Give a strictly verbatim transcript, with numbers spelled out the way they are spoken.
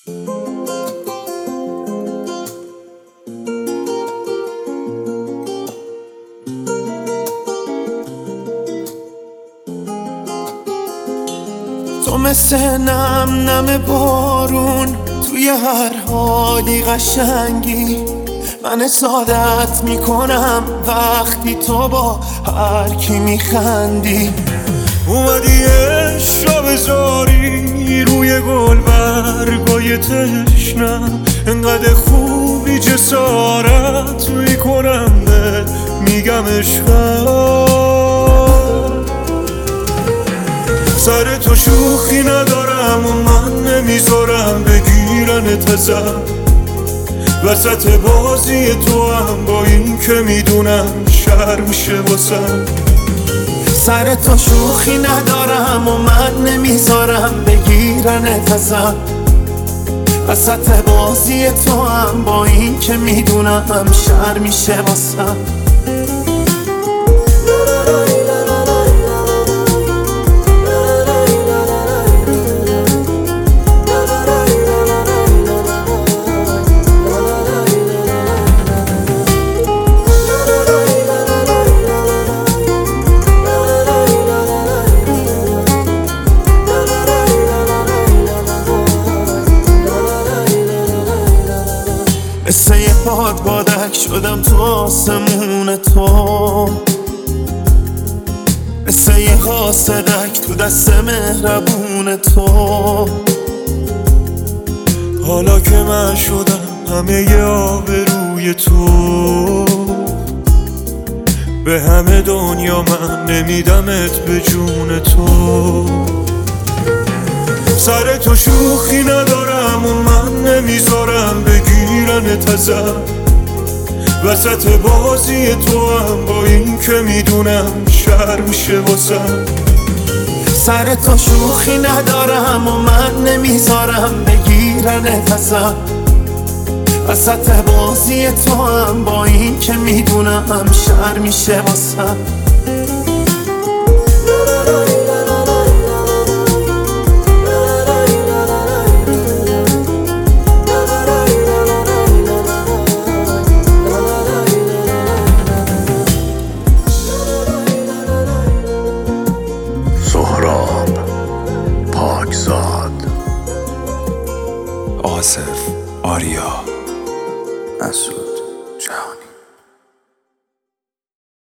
تو مثل نم نم بارون توی هر حالی قشنگی، من حسادت میکنم وقتی تو با هر کی میخندی. اومدی عشق را بذاری روی گل برگای تشنم، انقدر خوبی جسارت میکنم بهت میگم عشقم. سر تو شوخی ندارم و من نمیذارم بگیرنت ازم، وسط بازی تو هم با این که میدونم شر میشه واسم. سر تو شوخی ندارم و من نمیذارم بگیرنت ازم، وسط بازی تو هم با این که میدونم شر میشه واسم. مثل یه باد بادک شدم تو آسمون تو، مثل یه حاسدک تو دست مهربون تو. حالا که من شدم همه ی آبروی تو، به همه دنیا من نمیدمت به جون تو. سر تو شوخی ندارم و من نمیذارم بگیرنت ازم، وسط بازی تو هم با این که میدونم شر میشه واسم. سر تو شوخی ندارم و من نمیذارم بگیرنت ازم، وسط بازی تو هم با این که میدونم شر میشه واسم.